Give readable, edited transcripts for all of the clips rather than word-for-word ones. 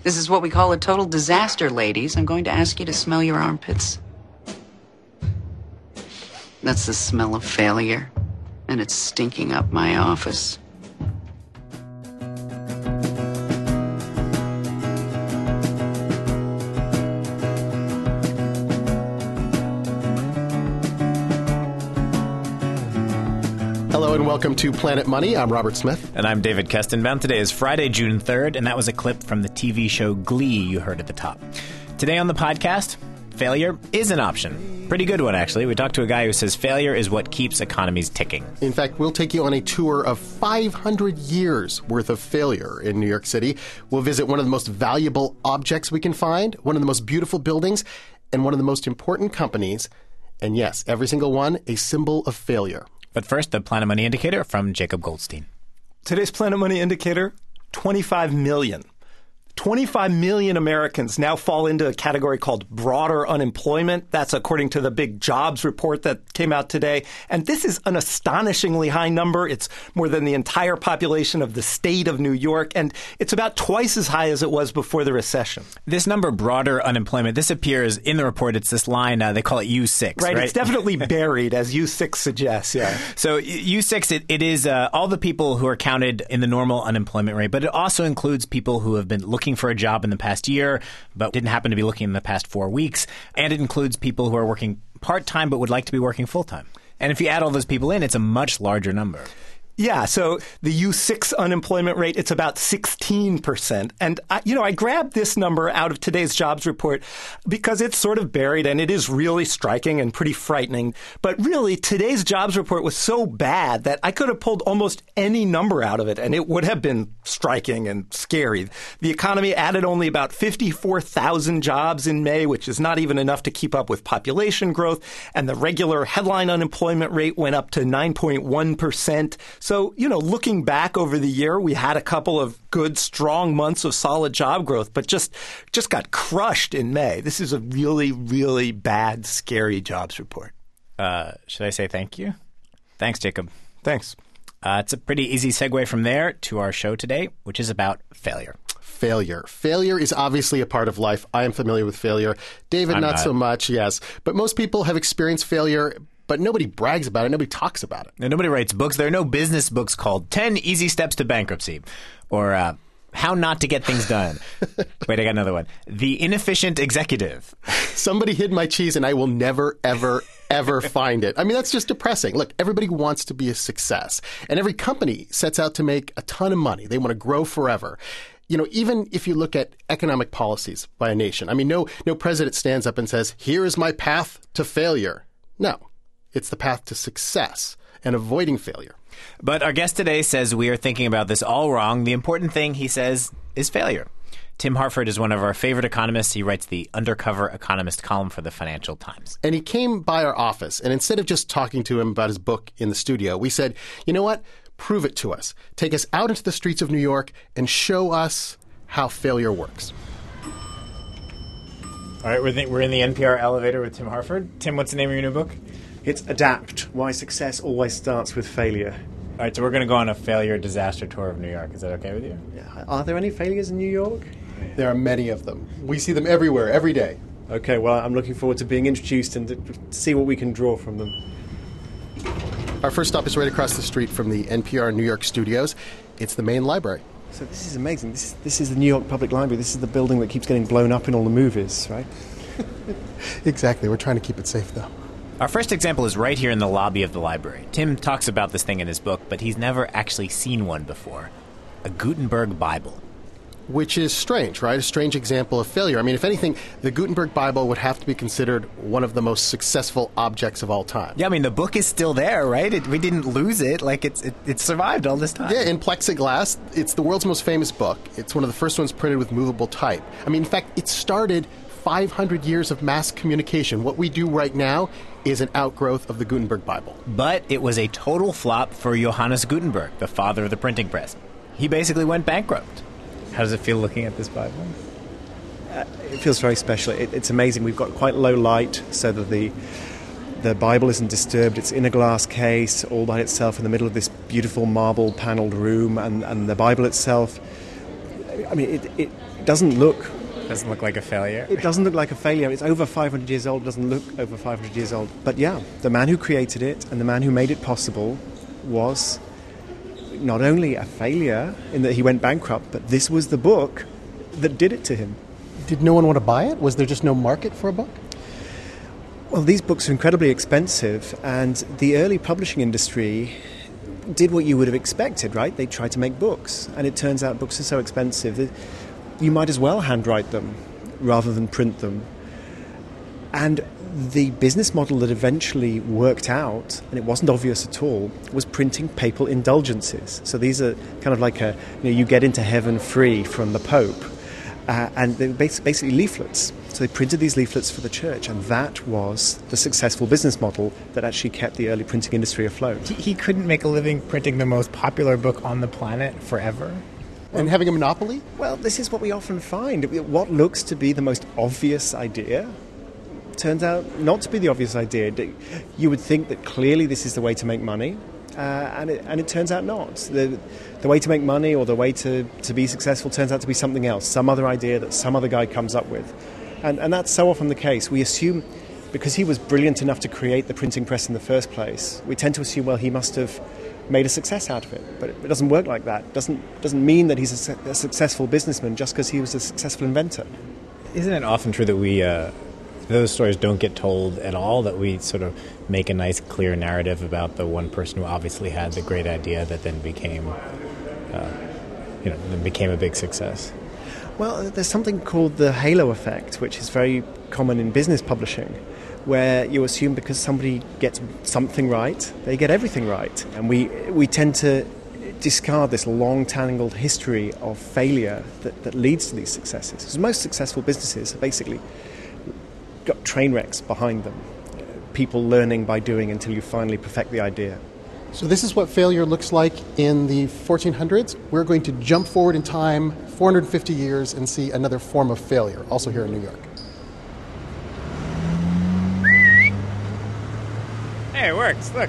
This is what we call a total disaster, ladies. I'm going to ask you to smell your armpits. That's the smell of failure, and it's stinking up my office. Hello and welcome to Planet Money. I'm Robert Smith. And I'm David Kestenbaum. Today is Friday, June 3rd, and that was a clip from the TV show Glee you heard at the top. Today on the podcast, failure is an option. Pretty good one, actually. We talked to a guy who says failure is what keeps economies ticking. In fact, we'll take you on a tour of 500 years worth of failure in New York City. We'll visit one of the most valuable objects we can find, one of the most beautiful buildings, and one of the most important companies. And yes, every single one, a symbol of failure. But first, the Planet Money Indicator from Jacob Goldstein. Today's Planet Money Indicator, 25 million. 25 million Americans now fall into a category called broader unemployment. That's according to the big jobs report that came out today. And this is an astonishingly high number. It's more than the entire population of the state of New York. And it's about twice as high as it was before the recession. This number, broader unemployment, this appears in the report. It's this line, they call it U6, right? It's definitely buried, as U6 suggests, yeah. So U6, it is all the people who are counted in the normal unemployment rate, but it also includes people who have been looking for a job in the past year, but didn't happen to be looking in the past 4 weeks. And it includes people who are working part-time but would like to be working full-time. And if you add all those people in, it's a much larger number. Yeah, so the U6 unemployment rate, it's about 16%. And, I grabbed this number out of today's jobs report because it's sort of buried and it is really striking and pretty frightening. But really, today's jobs report was so bad that I could have pulled almost any number out of it and it would have been striking and scary. The economy added only about 54,000 jobs in May, which is not even enough to keep up with population growth. And the regular headline unemployment rate went up to 9.1%. So, looking back over the year, we had a couple of good, strong months of solid job growth, but just got crushed in May. This is a really, really bad, scary jobs report. Should I say thank you? Thanks, Jacob. Thanks. It's a pretty easy segue from there to our show today, which is about failure. Failure. Failure is obviously a part of life. I am familiar with failure. David, not so much, yes. But most people have experienced failure, but nobody brags about it. Nobody talks about it. And nobody writes books. There are no business books called 10 Easy Steps to Bankruptcy or How Not to Get Things Done. Wait, I got another one. The Inefficient Executive. Somebody hid my cheese and I will never, ever, ever find it. I mean, that's just depressing. Look, everybody wants to be a success. And every company sets out to make a ton of money. They want to grow forever. Even if you look at economic policies by a nation, I mean, no president stands up and says, here is my path to failure. No. It's the path to success and avoiding failure. But our guest today says we are thinking about this all wrong. The important thing, he says, is failure. Tim Harford is one of our favorite economists. He writes the Undercover Economist column for the Financial Times. And he came by our office, and instead of just talking to him about his book in the studio, we said, you know what? Prove it to us. Take us out into the streets of New York and show us how failure works. All right, we're in the NPR elevator with Tim Harford. Tim, what's the name of your new book? It's Adapt, Why Success Always Starts with Failure. All right, so we're going to go on a failure disaster tour of New York. Is that okay with you? Yeah. Are there any failures in New York? There are many of them. We see them everywhere, every day. Okay, well, I'm looking forward to being introduced and to see what we can draw from them. Our first stop is right across the street from the NPR New York studios. It's the main library. So this is amazing. This is the New York Public Library. This is the building that keeps getting blown up in all the movies, right? Exactly. We're trying to keep it safe, though. Our first example is right here in the lobby of the library. Tim talks about this thing in his book, but he's never actually seen one before. A Gutenberg Bible. Which is strange, right? A strange example of failure. I mean, if anything, the Gutenberg Bible would have to be considered one of the most successful objects of all time. Yeah, I mean, the book is still there, right? We didn't lose it. Like, it survived all this time. Yeah, in plexiglass. It's the world's most famous book. It's one of the first ones printed with movable type. I mean, in fact, it started 500 years of mass communication. What we do right now is an outgrowth of the Gutenberg Bible. But it was a total flop for Johannes Gutenberg, the father of the printing press. He basically went bankrupt. How does it feel looking at this Bible? It feels very special. It's amazing. We've got quite low light so that the Bible isn't disturbed. It's in a glass case all by itself in the middle of this beautiful marble panelled room. And the Bible itself, I mean, it doesn't look... Doesn't look like a failure. It doesn't look like a failure. It's over 500 years old. It doesn't look over 500 years old. But yeah, the man who created it and the man who made it possible was not only a failure in that he went bankrupt, but this was the book that did it to him. Did no one want to buy it? Was there just no market for a book? Well, these books are incredibly expensive, and the early publishing industry did what you would have expected, right? They tried to make books, and it turns out books are so expensive that you might as well handwrite them rather than print them. And the business model that eventually worked out, and it wasn't obvious at all, was printing papal indulgences. So these are kind of like you get into heaven free from the Pope. And they were basically leaflets. So they printed these leaflets for the church, and that was the successful business model that actually kept the early printing industry afloat. He couldn't make a living printing the most popular book on the planet forever? And having a monopoly? Well, this is what we often find. What looks to be the most obvious idea turns out not to be the obvious idea. You would think that clearly this is the way to make money, and it turns out not. The way to make money or the way to be successful turns out to be something else, some other idea that some other guy comes up with. And that's so often the case. We assume, because he was brilliant enough to create the printing press in the first place, we tend to assume, well, he must have made a success out of it. But it doesn't work like that. It doesn't mean that he's a successful businessman just because he was a successful inventor. Isn't it often true that those stories don't get told at all, that we sort of make a nice, clear narrative about the one person who obviously had the great idea that then became a big success? Well, there's something called the halo effect, which is very common in business publishing, where you assume because somebody gets something right, they get everything right. And we tend to discard this long, tangled history of failure that leads to these successes. Because most successful businesses have basically got train wrecks behind them, people learning by doing until you finally perfect the idea. So this is what failure looks like in the 1400s. We're going to jump forward in time 450 years and see another form of failure, also here in New York. Hey, it works. Look.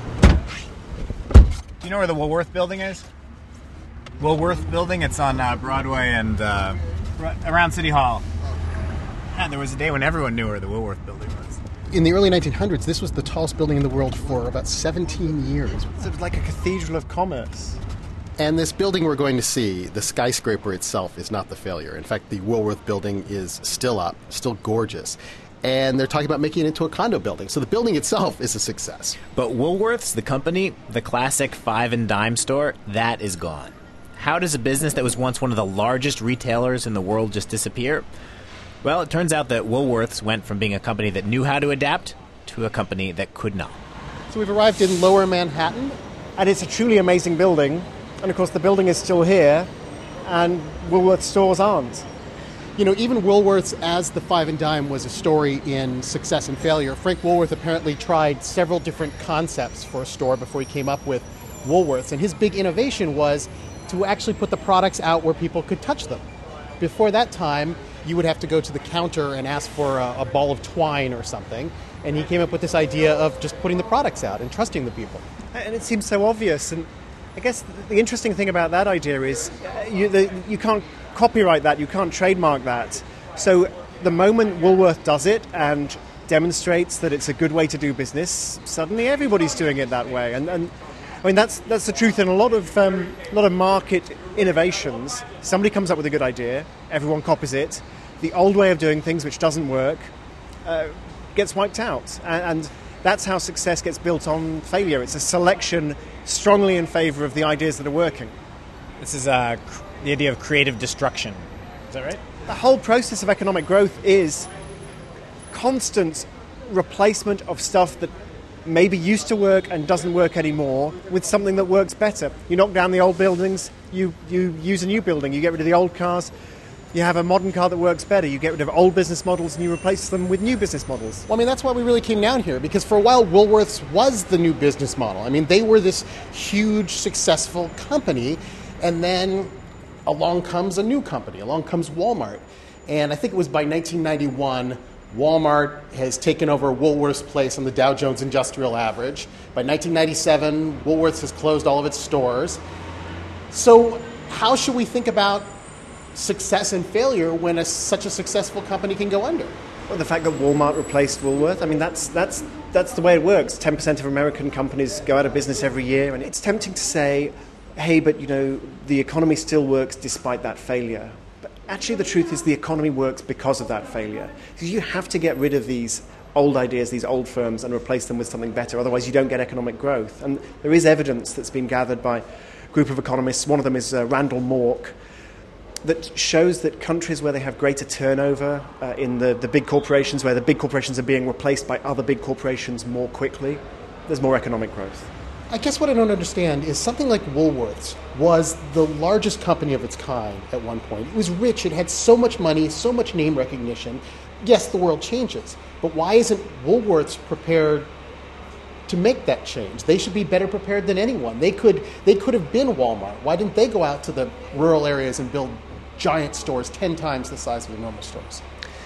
Do you know where the Woolworth building is? Woolworth building? It's on Broadway and around City Hall. Yeah, there was a day when everyone knew where the Woolworth building was. In the early 1900s, this was the tallest building in the world for about 17 years. So it's like a cathedral of commerce. And this building we're going to see, the skyscraper itself, is not the failure. In fact, the Woolworth building is still up, still gorgeous. And they're talking about making it into a condo building. So the building itself is a success. But Woolworth's, the company, the classic five and dime store, that is gone. How does a business that was once one of the largest retailers in the world just disappear? Well, it turns out that Woolworths went from being a company that knew how to adapt to a company that could not. So we've arrived in Lower Manhattan. And it's a truly amazing building. And, of course, the building is still here, and Woolworth stores aren't. You know, even Woolworths as the five and dime was a story in success and failure. Frank Woolworth apparently tried several different concepts for a store before he came up with Woolworths. And his big innovation was to actually put the products out where people could touch them. Before that time, you would have to go to the counter and ask for a ball of twine or something. And he came up with this idea of just putting the products out and trusting the people. And it seems so obvious. And I guess the interesting thing about that idea is you can't copyright that, you can't trademark that. So the moment Woolworth does it and demonstrates that it's a good way to do business, suddenly everybody's doing it that way. And I mean that's the truth in a lot of market innovations. Somebody comes up with a good idea, everyone copies it. The old way of doing things, which doesn't work, gets wiped out. And that's how success gets built on failure. It's a selection strongly in favor of the ideas that are working. This is the idea of creative destruction. Is that right? The whole process of economic growth is constant replacement of stuff that maybe used to work and doesn't work anymore with something that works better. You knock down the old buildings, you use a new building, you get rid of the old cars, you have a modern car that works better, you get rid of old business models and you replace them with new business models. Well, I mean, that's why we really came down here, because for a while Woolworths was the new business model. I mean, they were this huge, successful company, and then along comes a new company, along comes Walmart. And I think it was by 1991, Walmart has taken over Woolworth's place on the Dow Jones Industrial Average. By 1997, Woolworths has closed all of its stores. So how should we think about success and failure when such a successful company can go under? Well, the fact that Walmart replaced Woolworth, I mean, that's the way it works. 10% of American companies go out of business every year, and it's tempting to say, hey, but, the economy still works despite that failure. But actually, the truth is the economy works because of that failure. So you have to get rid of these old ideas, these old firms, and replace them with something better. Otherwise, you don't get economic growth. And there is evidence that's been gathered by a group of economists. One of them is Randall Mork, that shows that countries where they have greater turnover in the big corporations, where the big corporations are being replaced by other big corporations more quickly, there's more economic growth. I guess what I don't understand is something like Woolworths was the largest company of its kind at one point. It was rich. It had so much money, so much name recognition. Yes, the world changes, but why isn't Woolworths prepared to make that change? They should be better prepared than anyone. They could have been Walmart. Why didn't they go out to the rural areas and build giant stores 10 times the size of the normal stores?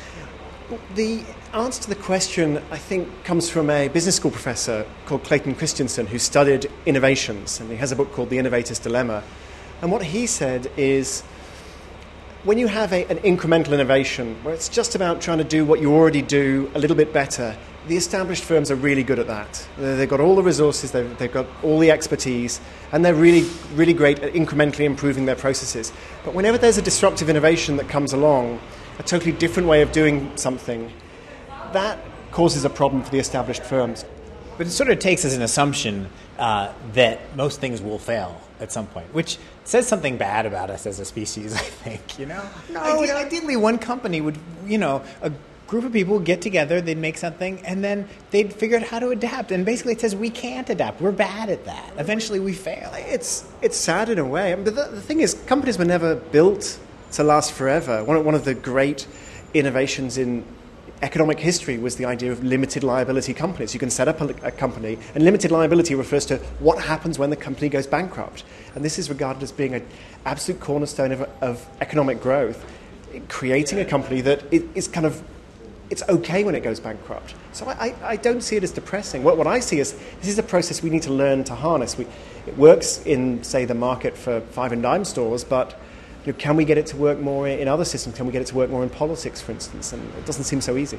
The answer to the question, I think, comes from a business school professor called Clayton Christensen, who studied innovations, and he has a book called The Innovator's Dilemma. And what he said is, when you have an incremental innovation, where it's just about trying to do what you already do a little bit better, the established firms are really good at that. They've got all the resources, they've got all the expertise, and they're really, really great at incrementally improving their processes. But whenever there's a disruptive innovation that comes along, a totally different way of doing something, that causes a problem for the established firms. But it sort of takes as an assumption that most things will fail at some point, which says something bad about us as a species, I think, No, ideally one company would, a group of people would get together, they'd make something, and then they'd figure out how to adapt. And basically it says we can't adapt. We're bad at that. Eventually we fail. It's sad in a way. But the thing is, companies were never built to last forever. One of the great innovations in economic history was the idea of limited liability companies. You can set up a company, and limited liability refers to what happens when the company goes bankrupt. And this is regarded as being an absolute cornerstone of economic growth, creating a company that is kind of, it's okay when it goes bankrupt. So I don't see it as depressing. What I see is this is a process we need to learn to harness. It works in, say, the market for five and dime stores, but can we get it to work more in other systems? Can we get it to work more in politics, for instance? And it doesn't seem so easy.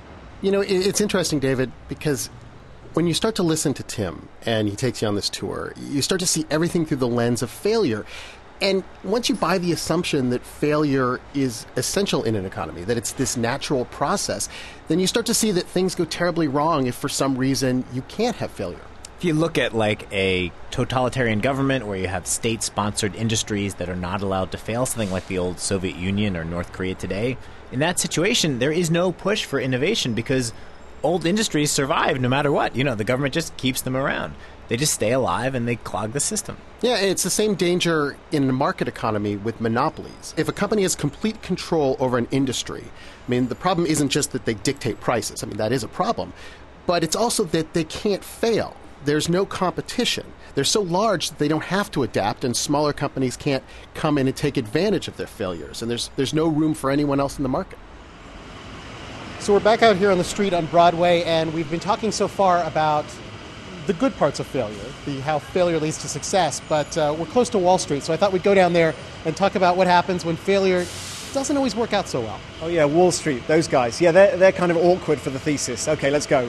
It's interesting, David, because when you start to listen to Tim and he takes you on this tour, you start to see everything through the lens of failure. And once you buy the assumption that failure is essential in an economy, that it's this natural process, then you start to see that things go terribly wrong if for some reason you can't have failure. If you look at like a totalitarian government where you have state-sponsored industries that are not allowed to fail, something like the old Soviet Union or North Korea today, in that situation, there is no push for innovation because old industries survive no matter what. The government just keeps them around. They just stay alive and they clog the system. Yeah, it's the same danger in the market economy with monopolies. If a company has complete control over an industry, the problem isn't just that they dictate prices. That is a problem. But it's also that they can't fail. There's no competition. They're so large that they don't have to adapt, and smaller companies can't come in and take advantage of their failures. And there's no room for anyone else in the market. So we're back out here on the street on Broadway, and we've been talking so far about the good parts of failure, how failure leads to success, but we're close to Wall Street, so I thought we'd go down there and talk about what happens when failure doesn't always work out so well. Oh yeah, Wall Street, those guys. Yeah, they're kind of awkward for the thesis. Okay, let's go.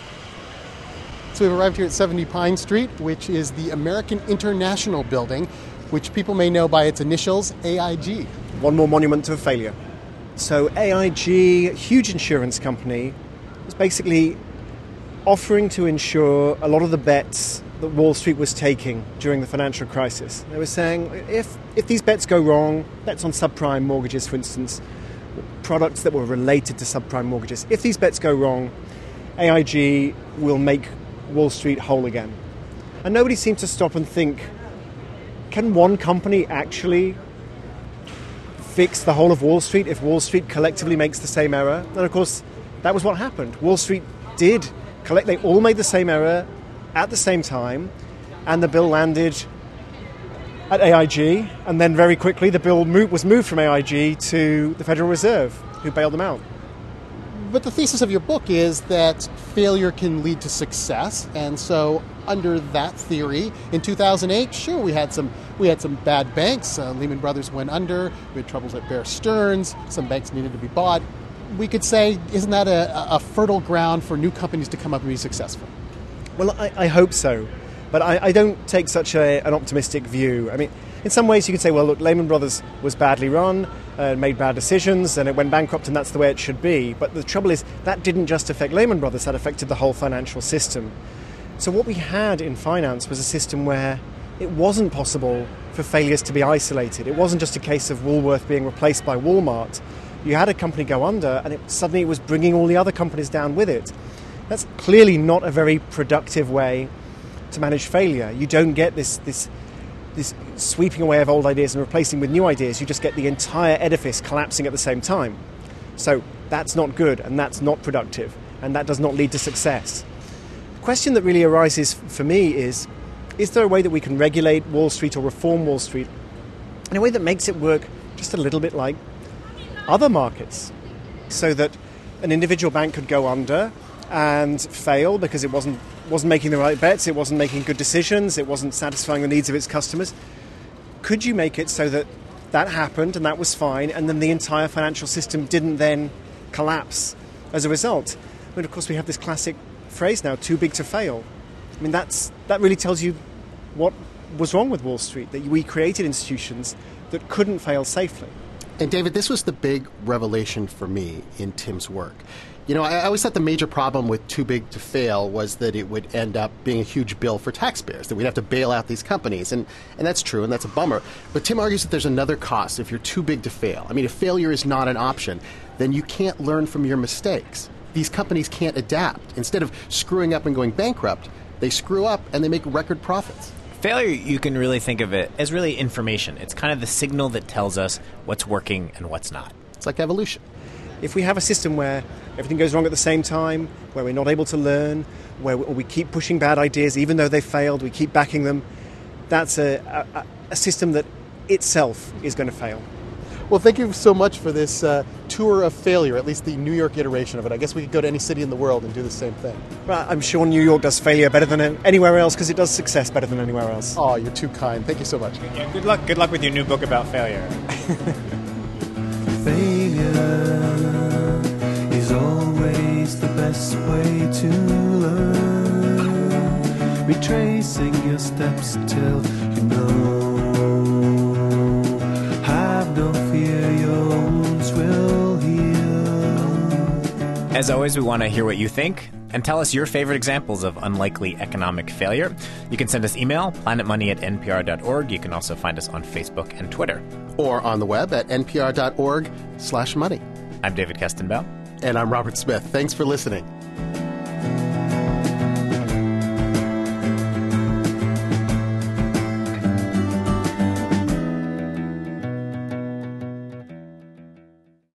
So we've arrived here at 70 Pine Street, which is the American International Building, which people may know by its initials, AIG. One more monument to a failure. So AIG, huge insurance company, was basically offering to insure a lot of the bets that Wall Street was taking during the financial crisis. They were saying, if these bets go wrong, bets on subprime mortgages, for instance, products that were related to subprime mortgages, if these bets go wrong, AIG will make Wall Street whole again. And nobody seemed to stop and think, can one company actually fix the whole of Wall Street if Wall Street collectively makes the same error? And of course, that was what happened. Wall Street did collect, they all made the same error at the same time, and the bill landed at AIG, and then very quickly the bill was moved from AIG to the Federal Reserve, who bailed them out. But the thesis of your book is that failure can lead to success, and so under that theory, in 2008, sure, we had some bad banks. Lehman Brothers went under. We had troubles at Bear Stearns. Some banks needed to be bought. We could say, isn't that a fertile ground for new companies to come up and be successful? Well, I hope so, but I don't take such an optimistic view. I mean, in some ways you could say, well, look, Lehman Brothers was badly run, made bad decisions, and it went bankrupt, and that's the way it should be. But the trouble is, that didn't just affect Lehman Brothers, that affected the whole financial system. So what we had in finance was a system where it wasn't possible for failures to be isolated. It wasn't just a case of Woolworth being replaced by Walmart. You had a company go under, and suddenly it was bringing all the other companies down with it. That's clearly not a very productive way to manage failure. You don't get this sweeping away of old ideas and replacing with new ideas. You just get the entire edifice collapsing at the same time. So that's not good, and that's not productive, and that does not lead to success. The question that really arises for me is there a way that we can regulate Wall Street or reform Wall Street in a way that makes it work just a little bit like other markets, so that an individual bank could go under and fail because it wasn't making the right bets, it wasn't making good decisions, it wasn't satisfying the needs of its customers? Could you make it so that that happened and that was fine, and then the entire financial system didn't then collapse as a result? I mean, of course, we have this classic phrase now, too big to fail. I mean, that really tells you what was wrong with Wall Street, that we created institutions that couldn't fail safely. And David, this was the big revelation for me in Tim's work. You know, I always thought the major problem with too big to fail was that it would end up being a huge bill for taxpayers, that we'd have to bail out these companies. And that's true, and that's a bummer. But Tim argues that there's another cost if you're too big to fail. I mean, if failure is not an option, then you can't learn from your mistakes. These companies can't adapt. Instead of screwing up and going bankrupt, they screw up and they make record profits. Failure, you can really think of it as really information. It's kind of the signal that tells us what's working and what's not. It's like evolution. If we have a system where everything goes wrong at the same time, where we're not able to learn, where we keep pushing bad ideas even though they failed, we keep backing them, that's a system that itself is going to fail. Well, thank you so much for this tour of failure, at least the New York iteration of it. I guess we could go to any city in the world and do the same thing. Well, I'm sure New York does failure better than anywhere else because it does success better than anywhere else. Oh, you're too kind. Thank you so much. Yeah, good luck with your new book about failure. Failure is always the best way to learn. Retracing your steps till you know. Have no fear, your wounds will heal. As always, we want to hear what you think and tell us your favorite examples of unlikely economic failure. You can send us email, planetmoney@npr.org. You can also find us on Facebook and Twitter. Or on the web at npr.org/money. I'm David Kestenbaum. And I'm Robert Smith. Thanks for listening.